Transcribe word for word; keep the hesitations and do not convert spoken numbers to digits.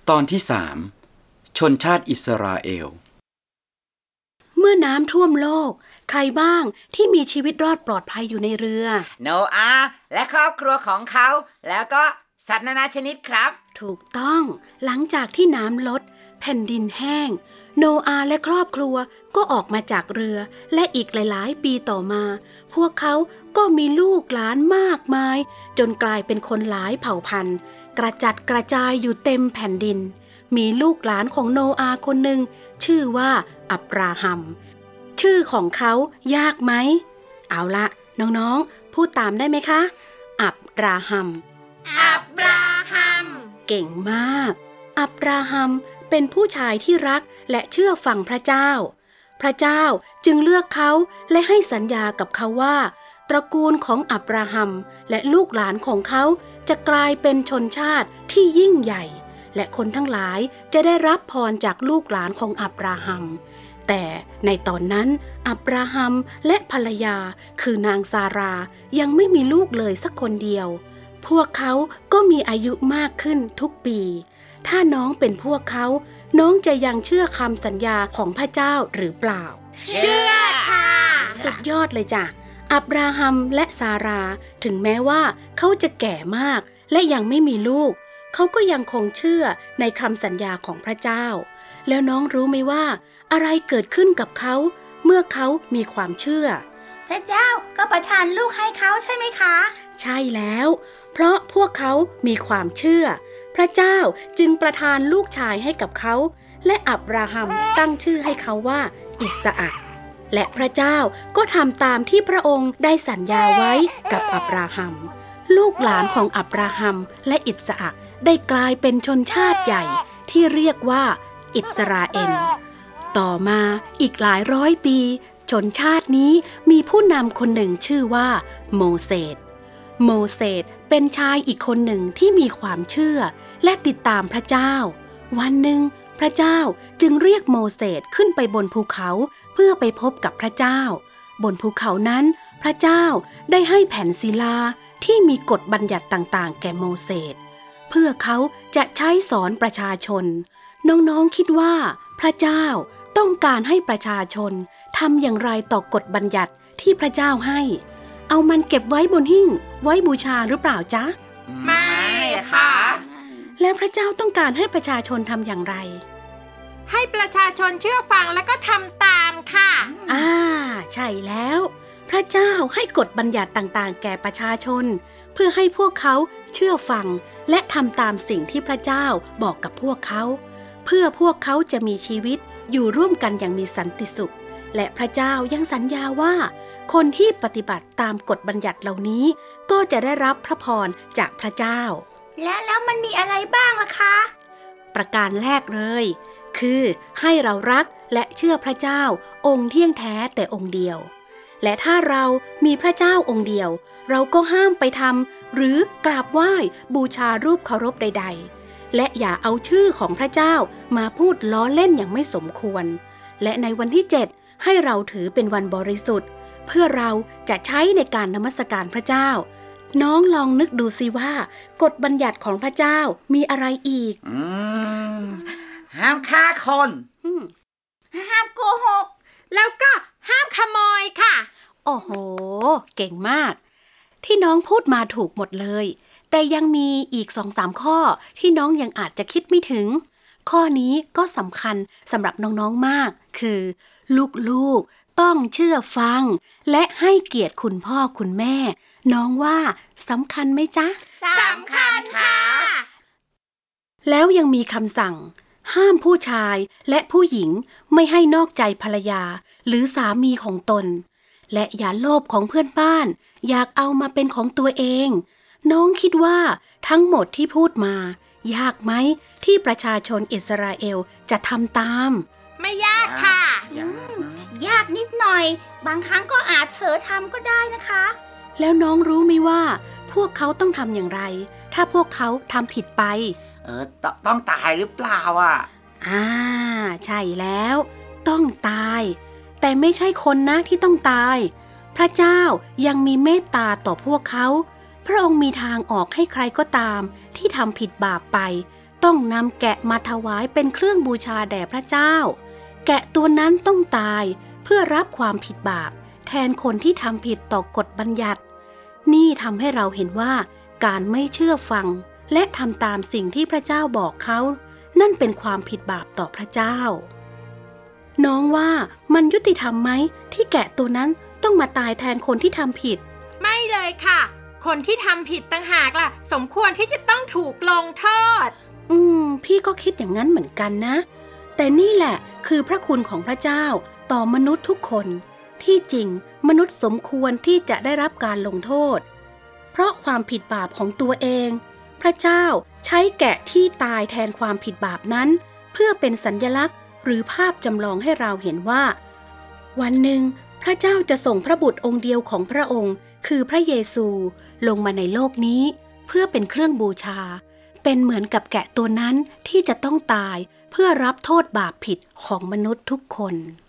ตอนที่สามชนชาติอิสราเอลเมื่อน้ำท่วมโลกใครบ้างที่มีชีวิตรอดปลอดภัยอยู่ในเรือโนอาห์และครอบครัวของเขาแล้วก็สัตว์นานาชนิดครับถูกต้องหลังจากที่น้ำลดแผ่นดินแห้งโนอาห์และครอบครัวก็ออกมาจากเรือและอีกหลายๆปีต่อมาพวกเขาก็มีลูกหลานมากมายจนกลายเป็นคนหลายเผ่าพันธุ์กระจัดกระจายอยู่เต็มแผ่นดินมีลูกหลานของโนอาห์คนหนึ่งชื่อว่าอับราฮัมชื่อของเขายากไหมเอาละน้องๆพูดตามได้ไหมคะอับราฮัมอับราฮัมเก่งมากอับราฮัมเป็นผู้ชายที่รักและเชื่อฟังพระเจ้าพระเจ้าจึงเลือกเขาและให้สัญญากับเขาว่าตระกูลของอับราฮัมและลูกหลานของเขาจะกลายเป็นชนชาติที่ยิ่งใหญ่และคนทั้งหลายจะได้รับพรจากลูกหลานของอับราฮัมแต่ในตอนนั้นอับราฮัมและภรรยาคือนางซารายังไม่มีลูกเลยสักคนเดียวพวกเขาก็มีอายุมากขึ้นทุกปีถ้าน้องเป็นพวกเขาน้องจะยังเชื่อคำสัญญาของพระเจ้าหรือเปล่าเชื่อค่ะสุดยอดเลยจ้ะอับราฮัมและซาราถึงแม้ว่าเขาจะแก่มากและยังไม่มีลูกเขาก็ยังคงเชื่อในคำสัญญาของพระเจ้าแล้วน้องรู้ไหมว่าอะไรเกิดขึ้นกับเขาเมื่อเขามีความเชื่อพระเจ้าก็ประทานลูกให้เขาใช่ไหมคะใช่แล้วเพราะพวกเขามีความเชื่อพระเจ้าจึงประทานลูกชายให้กับเขาและอับราฮัมตั้งชื่อให้เขาว่าอิสอัคและพระเจ้าก็ทำตามที่พระองค์ได้สัญญาไว้กับอับราฮัมลูกหลานของอับราฮัมและอิสอัคได้กลายเป็นชนชาติใหญ่ที่เรียกว่าอิสราเอลต่อมาอีกหลายร้อยปีชนชาตินี้มีผู้นำคนหนึ่งชื่อว่าโมเสสโมเสสเป็นชายอีกคนหนึ่งที่มีความเชื่อและติดตามพระเจ้าวันหนึ่งพระเจ้าจึงเรียกโมเสสขึ้นไปบนภูเขาเพื่อไปพบกับพระเจ้าบนภูเขานั้นพระเจ้าได้ให้แผ่นศิลาที่มีกฎบัญญัติต่างๆแก่โมเสสเพื่อเขาจะใช้สอนประชาชนน้องๆคิดว่าพระเจ้าต้องการให้ประชาชนทำอย่างไรต่อกฎบัญญัติที่พระเจ้าให้เอามันเก็บไว้บนหิ้งไว้บูชาหรือเปล่าจ๊ะไม่ค่ะแล้วพระเจ้าต้องการให้ประชาชนทำอย่างไรให้ประชาชนเชื่อฟังและก็ทำตามค่ะอ่าใช่แล้วพระเจ้าให้กฎบัญญัติต่างๆแก่ประชาชนเพื่อให้พวกเขาเชื่อฟังและทำตามสิ่งที่พระเจ้าบอกกับพวกเขาเพื่อพวกเขาจะมีชีวิตอยู่ร่วมกันอย่างมีสันติสุขและพระเจ้ายังสัญญาว่าคนที่ปฏิบัติตามกฎบัญญัติเหล่านี้ก็จะได้รับพระพรจากพระเจ้าและแล้วมันมีอะไรบ้างล่ะคะประการแรกเลยคือให้เรารักและเชื่อพระเจ้าองค์เที่ยงแท้แต่องค์เดียวและถ้าเรามีพระเจ้าองค์เดียวเราก็ห้ามไปทำหรือกราบไหว้บูชารูปเคารพใดๆและอย่าเอาชื่อของพระเจ้ามาพูดล้อเล่นอย่างไม่สมควรและในวันที่เจ็ดให้เราถือเป็นวันบริสุทธิ์เพื่อเราจะใช้ในการนมัสการพระเจ้าน้องลองนึกดูสิว่ากฎบัญญัติของพระเจ้ามีอะไรอีกอืมห้ามฆ่าคนห้ามโกหกแล้วก็ห้ามขโมยค่ะโอ้โหเก่งมากที่น้องพูดมาถูกหมดเลยแต่ยังมีอีก สองสาม ข้อที่น้องยังอาจจะคิดไม่ถึงข้อนี้ก็สำคัญสำหรับน้องๆมากคือลูกๆต้องเชื่อฟังและให้เกียรติคุณพ่อคุณแม่น้องว่าสำคัญไหมจ๊ะสำคัญค่ะแล้วยังมีคำสั่งห้ามผู้ชายและผู้หญิงไม่ให้นอกใจภรรยาหรือสามีของตนและอย่าโลภของเพื่อนบ้านอยากเอามาเป็นของตัวเองน้องคิดว่าทั้งหมดที่พูดมายากไหมที่ประชาชนอิสราเอลจะทำตามไม่ยากค่ะยากยากนิดหน่อยบางครั้งก็อาจเผลอทำก็ได้นะคะแล้วน้องรู้ไหมว่าพวกเขาต้องทำอย่างไรถ้าพวกเขาทำผิดไปเออตต้องตายหรือเปล่าอ่ะอ่าใช่แล้วต้องตายแต่ไม่ใช่คนนะที่ต้องตายพระเจ้ายังมีเมตตาต่อพวกเขาพระองค์มีทางออกให้ใครก็ตามที่ทำผิดบาปไปต้องนำแกะมาถวายเป็นเครื่องบูชาแด่พระเจ้าแกะตัวนั้นต้องตายเพื่อรับความผิดบาปแทนคนที่ทำผิดต่อกฎบัญญัตินี่ทำให้เราเห็นว่าการไม่เชื่อฟังและทำตามสิ่งที่พระเจ้าบอกเขานั่นเป็นความผิดบาปต่อพระเจ้าน้องว่ามันยุติธรรมไหมที่แกะตัวนั้นต้องมาตายแทนคนที่ทำผิดไม่เลยค่ะคนที่ทำผิดต่างหากล่ะสมควรที่จะต้องถูกลงโทษอืมพี่ก็คิดอย่างนั้นเหมือนกันนะแต่นี่แหละคือพระคุณของพระเจ้าต่อมนุษย์ทุกคนที่จริงมนุษย์สมควรที่จะได้รับการลงโทษเพราะความผิดบาปของตัวเองพระเจ้าใช้แกะที่ตายแทนความผิดบาปนั้นเพื่อเป็นสัญลักษณ์หรือภาพจำลองให้เราเห็นว่าวันหนึ่งพระเจ้าจะส่งพระบุตรองค์เดียวของพระองค์คือพระเยซูลงมาในโลกนี้เพื่อเป็นเครื่องบูชาเป็นเหมือนกับแกะตัวนั้นที่จะต้องตายเพื่อรับโทษบาปผิดของมนุษย์ทุกคน